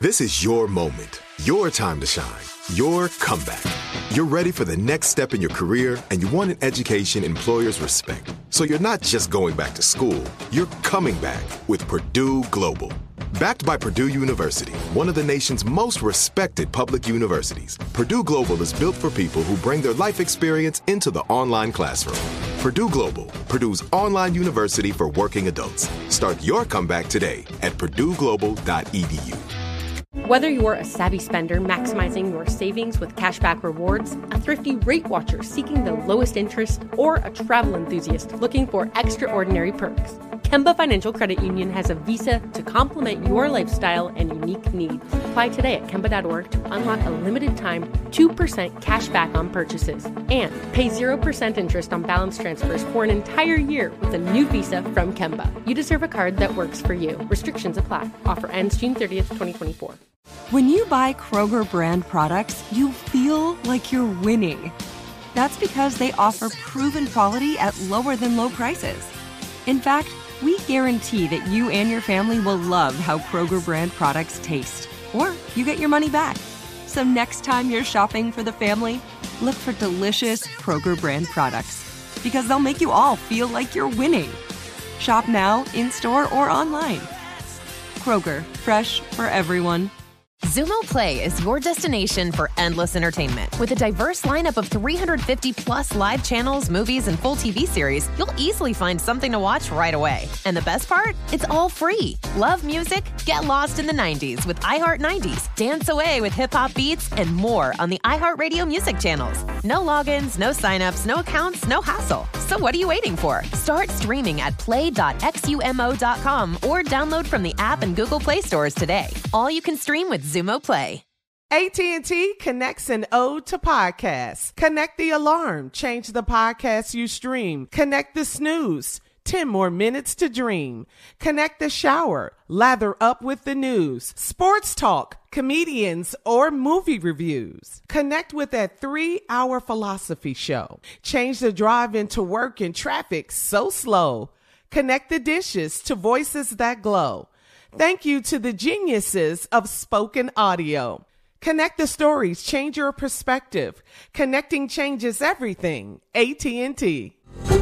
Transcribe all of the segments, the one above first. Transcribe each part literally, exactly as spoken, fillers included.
This is your moment, your time to shine, your comeback. You're ready for the next step in your career, and you want an education employers respect. So you're not just going back to school, you're coming back with Purdue Global. Backed by Purdue University, one of the nation's most respected public universities, Purdue Global is built for people who bring their life experience into the online classroom. Purdue Global, Purdue's online university for working adults. Start your comeback today at purdue global dot e d u. Whether you're a savvy spender maximizing your savings with cashback rewards, a thrifty rate watcher seeking the lowest interest, or a travel enthusiast looking for extraordinary perks, Kemba Financial Credit Union has a visa to complement your lifestyle and unique needs. Apply today at kemba dot org to unlock a limited time two percent cash back on purchases and pay zero percent interest on balance transfers for an entire year with a new visa from Kemba. You deserve a card that works for you. Restrictions apply. Offer ends June thirtieth, twenty twenty-four. When you buy Kroger brand products, you feel like you're winning. That's because they offer proven quality at lower than low prices. In fact, we guarantee that you and your family will love how Kroger brand products taste, or you get your money back. So next time you're shopping for the family, look for delicious Kroger brand products, because they'll make you all feel like you're winning. Shop now, in-store, or online. Kroger, fresh for everyone. Xumo Play is your destination for endless entertainment. With a diverse lineup of three hundred fifty plus live channels, movies, and full T V series, you'll easily find something to watch right away. And the best part? It's all free. Love music? Get lost in the nineties with iHeart nineties, dance away with hip-hop beats, and more on the iHeartRadio music channels. No logins, no signups, no accounts, no hassle. So what are you waiting for? Start streaming at play dot xumo dot com or download from the app and Google Play stores today. All you can stream with Xumo Play. A T and T connects an ode to podcasts. Connect the alarm. Change the podcast you stream. Connect the snooze. ten more minutes to dream. Connect the shower. Lather up with the news. Sports talk, comedians, or movie reviews. Connect with that three-hour philosophy show. Change the drive into work in traffic so slow. Connect the dishes to voices that glow. Thank you to the geniuses of spoken audio. Connect the stories, change your perspective. Connecting changes everything. A T and T.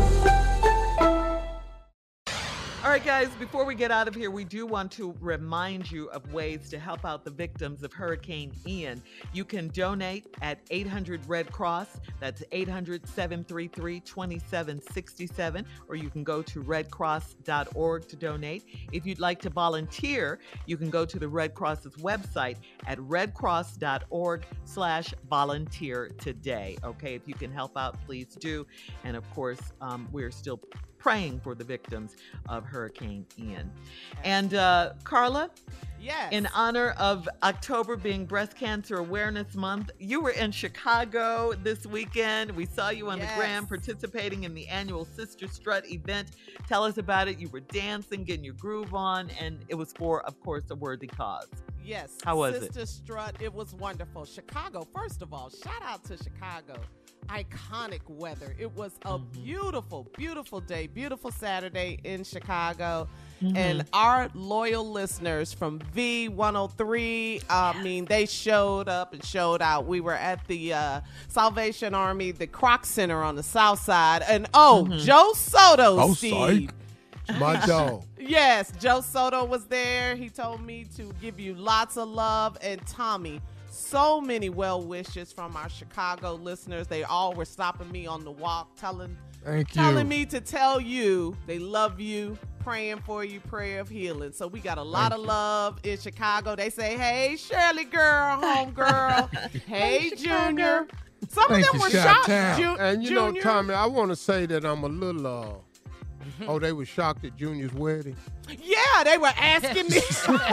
All right, guys, before we get out of here, we do want to remind you of ways to help out the victims of Hurricane Ian. You can donate at eight hundred Red Cross. That's eight hundred, seven three three, two seven six seven. Or you can go to red cross dot org to donate. If you'd like to volunteer, you can go to the Red Cross's website at red cross dot org slash volunteer today. Okay, if you can help out, please do. And of course, um, we're still praying for the victims of Hurricane Ian. And uh, Carla, yes, in honor of October being Breast Cancer Awareness Month, you were in Chicago this weekend. We saw you on yes. the gram participating in the annual Sister Strut event. Tell us about it. You were dancing, getting your groove on, and it was for, of course, a worthy cause. Yes. How was Sister it? Sister Strut, it was wonderful. Chicago, first of all, shout out to Chicago. Iconic weather. It was a mm-hmm. beautiful, beautiful day, beautiful Saturday in Chicago. Mm-hmm. And our loyal listeners from V one oh three, I uh, mean, they showed up and showed out. We were at the uh, Salvation Army, the Kroc Center on the south side. And oh, mm-hmm. Joe Soto, oh, Steve. Psych. My dog. Yes, Joe Soto was there. He told me to give you lots of love. And Tommy, so many well wishes from our Chicago listeners. They all were stopping me on the walk, telling, Thank telling you. me to tell you they love you, praying for you, prayer of healing. So we got a lot Thank of love in Chicago. They say, hey, Shirley girl, home girl. Hey, Junior. Some Thank of them you, were Chi-Town. shocked. Ju- and you Junior. know, Tommy, I want to say that I'm a little, uh, oh, they were shocked at Junior's wedding? Yeah, they were asking me.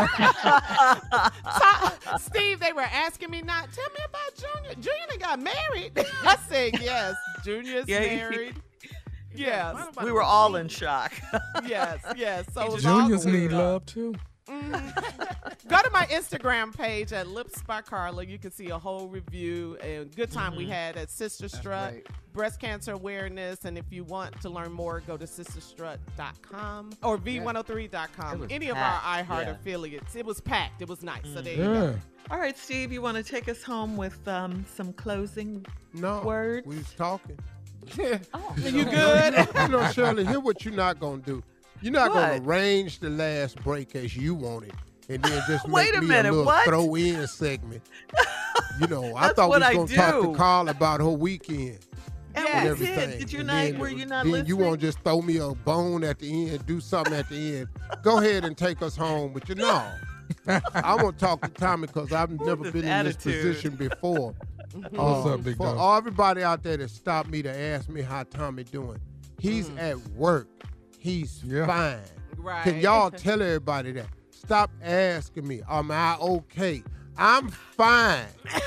Steve, they were asking me not. Tell me about Junior. Junior got married. I said, yes, Junior's yeah, married. Yes. We were all in shock. Yes, yes. So Juniors need love, too. Mm-hmm. Go to my Instagram page at Lips by Carla. You can see a whole review and good time mm-hmm. we had at Sister Strut, right. breast cancer awareness. And if you want to learn more, go to sister strut dot com or v one oh three dot com. Any packed. of our iHeart yeah. affiliates. It was packed. It was nice. Mm-hmm. So there you yeah. go. All right, Steve, you want to take us home with um, some closing no, words? We was talking. oh, you good? You know, Shirley, here what you're not going to do. You're not going to arrange the last break as you want it and then just Wait make a me minute, a little what? throw-in segment. You know, I thought we was going to talk to Carl about her weekend. And yeah. we everything. did. Did you and not? Then, were you not then listening? you won't just throw me a bone at the end, do something at the end. Go ahead and take us home. But you know, I want to talk to Tommy because I've Ooh, never been attitude. in this position before. What's uh, up, big For dog? all everybody out there that stopped me to ask me how Tommy doing, he's mm. at work. He's yeah. fine. Right. Can y'all tell everybody that? Stop asking me, am I okay? I'm fine.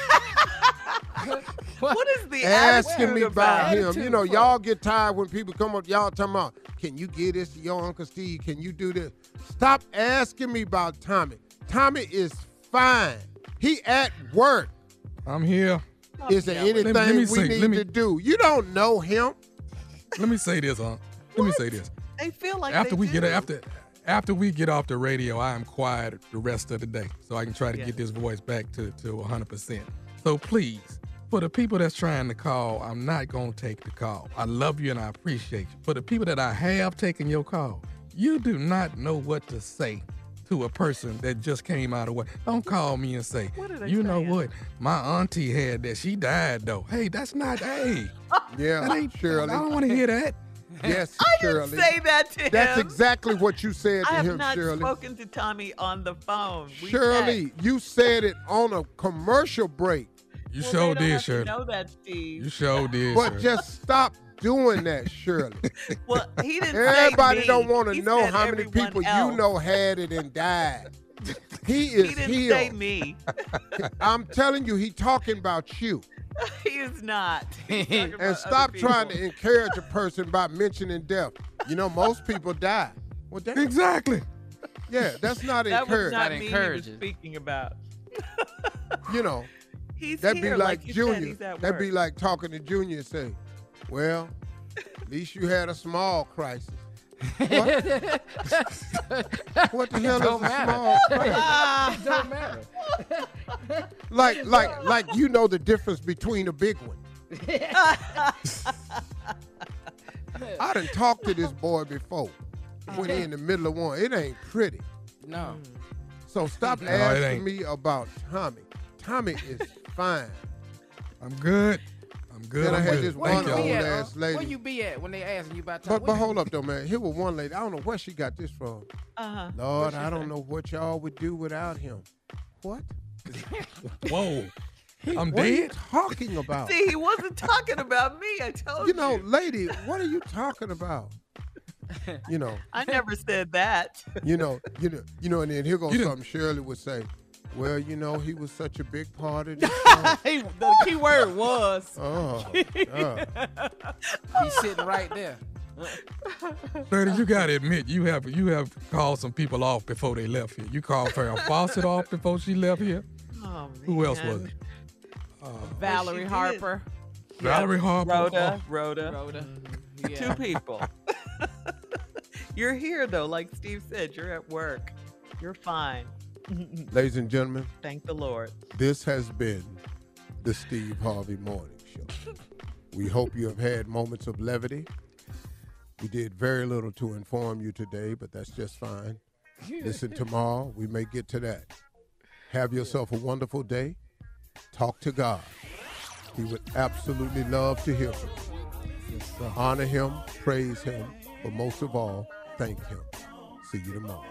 What is the asking me about, about him? You know, y'all get tired when people come up, y'all talking about, can you give this to your Uncle Steve? Can you do this? Stop asking me about Tommy. Tommy is fine. He at work. I'm here. Is there yeah, anything let me, let me we say, need let me, to do? You don't know him. Let me say this, huh? Let me say this. They feel like after they we do. get after after we get off the radio, I am quiet the rest of the day, so I can try to yeah. get this voice back to to one hundred percent. So please, for the people that's trying to call, I'm not gonna take the call. I love you and I appreciate you. For the people that I have taken your call, you do not know what to say to a person that just came out of work. Don't call me and say, you know what, my auntie had that. She died though. Hey, that's not. Hey, yeah, that ain't, Shirley. I don't want to hear that. Yes, I Shirley. didn't say that to him. That's exactly what you said to I have him, not Shirley. spoken to Tommy on the phone. We Shirley, text. you said it on a commercial break. You well, sure they don't did, have Shirley. To know that, Steve. You sure did, But Shirley. just stop doing that, Shirley. Well, he didn't Everybody say me. don't want to He know said how many everyone people else. you know had it and died. He is He didn't healed. say me. I'm telling you, he talking about you. He is not. And stop trying to encourage a person by mentioning death. You know, most people die. Well, damn. Exactly. Yeah, that's not that encouraging. That was not me he was speaking about. You know, he's that'd here, be like, like you Junior. said, he's at That'd work. be like talking to Junior and say, well, at least you had a small crisis. What? What the hell don't is a matter. small crisis? It don't matter. Like, like, like you know the difference between a big one. I done talked to this boy before. When he in the middle of one, it ain't pretty. No. So stop No, it asking ain't. me about Tommy. Tommy is fine. I'm good. I'm good. Then I I'm had good. this Where one you old be at, ass huh? lady. Where you be at when they asking you about But, Tommy? but hold up though, man. Here was one lady. I don't know where she got this from. Uh-huh. Lord, I don't know what y'all would do without him. What? Whoa. I'm what are you dead? talking about? See, he wasn't talking about me. I told You you. know, lady, what are you talking about? You know, I never said that. you know, you know, you know, and then here goes You something Shirley would say. Well, you know, he was such a big part of this song. He- the key word was. Oh, God. He's sitting right there. Shirley, you gotta admit you have you have called some people off before they left here. You called Farrah Fawcett off before she left here. Oh, Who else man. was it? Uh, Valerie did. Harper. Valerie Harper. Rhoda. Rhoda. Rhoda. Two Yeah. people. You're here, though. Like Steve said, you're at work. You're fine. Ladies and gentlemen, Thank the Lord. this has been the Steve Harvey Morning Show. We hope you have had moments of levity. We did very little to inform you today, but that's just fine. Listen tomorrow. We may get to that. Have yourself a wonderful day. Talk to God. He would absolutely love to hear from you. Honor him, praise him, but most of all, thank him. See you tomorrow.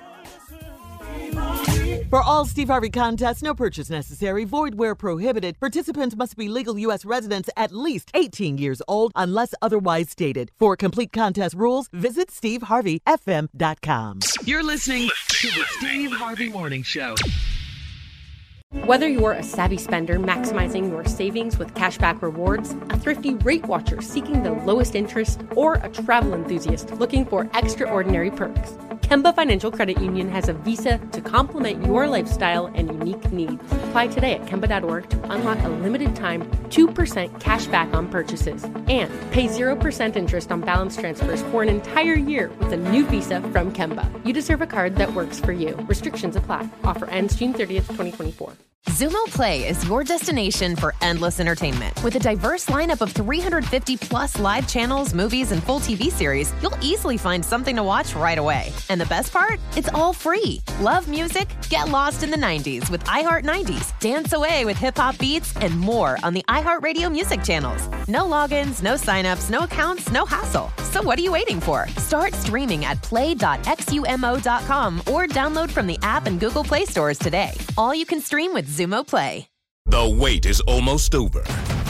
For all Steve Harvey contests, no purchase necessary, void where prohibited. Participants must be legal U S residents at least eighteen years old unless otherwise stated. For complete contest rules, visit steve harvey f m dot com. You're listening to the Steve Harvey Morning Show. Whether you're a savvy spender maximizing your savings with cashback rewards, a thrifty rate watcher seeking the lowest interest, or a travel enthusiast looking for extraordinary perks, Kemba Financial Credit Union has a visa to complement your lifestyle and unique needs. Apply today at Kemba dot org to unlock a limited time two percent cash back on purchases and pay zero percent interest on balance transfers for an entire year with a new visa from Kemba. You deserve a card that works for you. Restrictions apply. Offer ends June thirtieth, twenty twenty-four. Xumo Play is your destination for endless entertainment. With a diverse lineup of three hundred fifty plus live channels, movies, and full T V series, you'll easily find something to watch right away. And the best part? It's all free. Love music? Get lost in the nineties with iHeart nineties, dance away with hip-hop beats, and more on the iHeartRadio music channels. No logins, no signups, no accounts, no hassle. So what are you waiting for? Start streaming at play dot xumo dot com or download from the app and Google Play stores today. All you can stream with Xumo Play. The wait is almost over.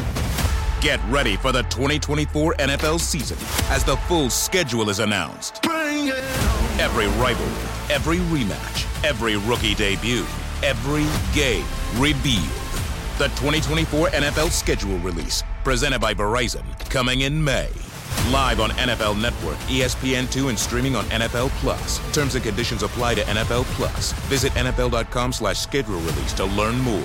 Get ready for the twenty twenty-four N F L season as the full schedule is announced. Every rivalry, every rematch, every rookie debut, every game revealed. The twenty twenty-four N F L schedule release, presented by Verizon, coming in May. Live on N F L Network, E S P N two, and streaming on N F L Plus. Terms and conditions apply to N F L Plus. Visit N F L dot com slash schedule release to learn more.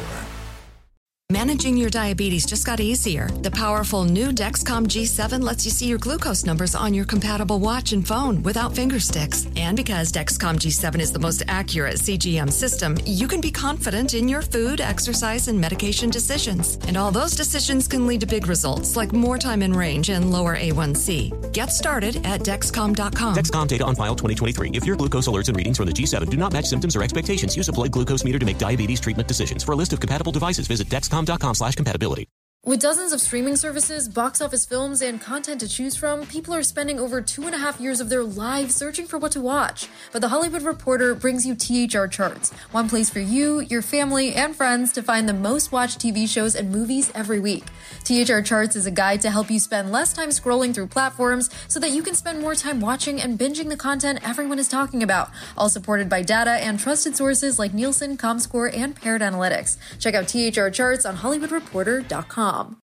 Managing your diabetes just got easier. The powerful new Dexcom G seven lets you see your glucose numbers on your compatible watch and phone without finger sticks. And because Dexcom G seven is the most accurate C G M system, you can be confident in your food, exercise, and medication decisions. And all those decisions can lead to big results, like more time in range and lower A one C. Get started at Dexcom dot com. Dexcom data on file twenty twenty-three. If your glucose alerts and readings from the G seven do not match symptoms or expectations, use a blood glucose meter to make diabetes treatment decisions. For a list of compatible devices, visit Dexcom dot com slash compatibility. With dozens of streaming services, box office films, and content to choose from, people are spending over two and a half years of their lives searching for what to watch. But The Hollywood Reporter brings you T H R Charts, one place for you, your family, and friends to find the most watched T V shows and movies every week. T H R Charts is a guide to help you spend less time scrolling through platforms so that you can spend more time watching and binging the content everyone is talking about, all supported by data and trusted sources like Nielsen, ComScore, and Paired Analytics. Check out T H R Charts on Hollywood Reporter dot com.